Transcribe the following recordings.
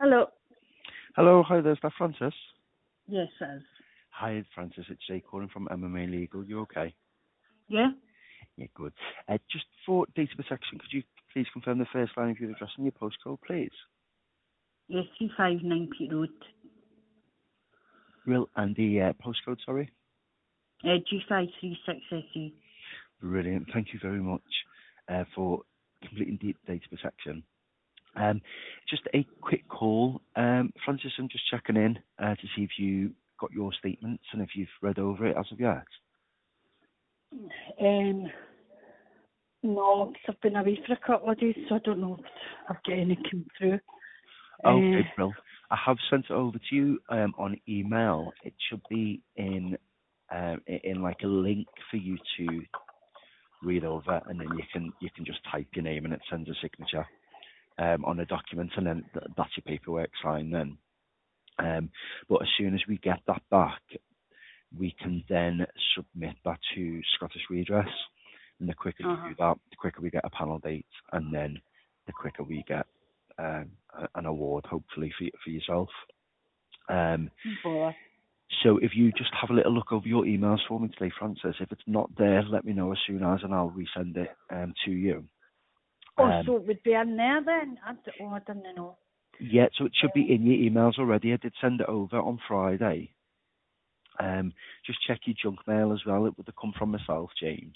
Hello. Hello, hi there, is that Francis? Yes, it is. Hi, Francis, it's Jay calling from MMA Legal. You okay? Yeah? Yeah, good. Just for data protection, could you please confirm the first line of your address and your postcode, please? Yes, 359 Pete Road. Real and the postcode, sorry. G536SE. Brilliant. Thank you very much for completing data protection. Just a quick call. Francis, I'm just checking in to see if you got your statements and if you've read over it as of yet. No, 'cause I've been away for a couple of days, so I don't know if I've got any come through. Okay, Bill. I have sent it over to you on email. It should be in like a link for you to read over, and then you can just type your name and it sends a signature on a document, and then that's your paperwork signed then. But as soon as we get that back, we can then submit that to Scottish Redress, and the quicker you do that, the quicker we get a panel date, and then the quicker we get an award, hopefully, for yourself. So if you just have a little look over your emails for me today, Francis, if it's not there, let me know as soon as, and I'll resend it to you. So it would be in there then? I didn't know. Yeah, so it should be in your emails already. I did send it over on Friday. Just check your junk mail as well. It would have come from myself, James.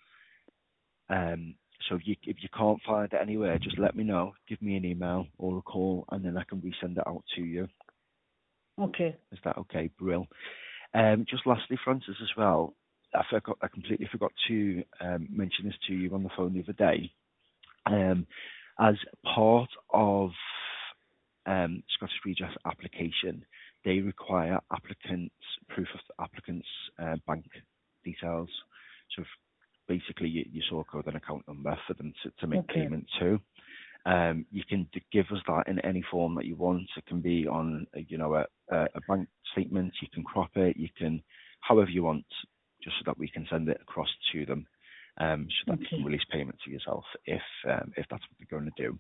So if you can't find it anywhere, just let me know. Give me an email or a call, and then I can resend it out to you. Okay. Is that okay, Brill? Just lastly, Francis, as well, I completely forgot to mention this to you on the phone the other day. As part of Scottish Redress application, they require proof of applicants' bank details. So basically, your sort code and account number for them to make payment to. You can give us that in any form that you want. It can be on, a bank statement. You can crop it. You can, however you want, just so that we can send it across to them, so that they can release payment to yourself if that's what they're going to do.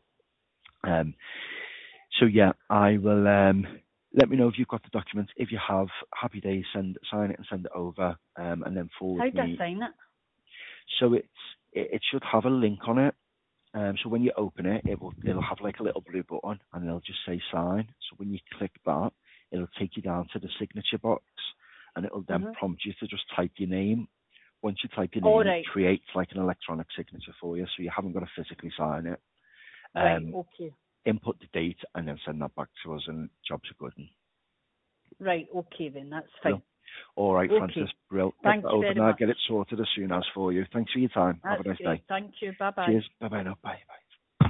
So yeah, I will. Let me know if you've got the documents. If you have, happy days. Sign it and send it over, and then forward me. How do I sign it? So it should have a link on it. So when you open it, it'll have like a little blue button, and it'll just say sign. So when you click that, it'll take you down to the signature box, and it'll then prompt you to just type your name. Once you type your name, it creates like an electronic signature for you, so you haven't got to physically sign it. Input the date and then send that back to us, and jobs are good. Right, okay then, that's fine. All right, Francis, Brill. Thank you very much. I'll get it sorted as soon as for you. Thanks for your time. Have a nice day. Thank you. Bye-bye. Cheers. Bye-bye now. Bye.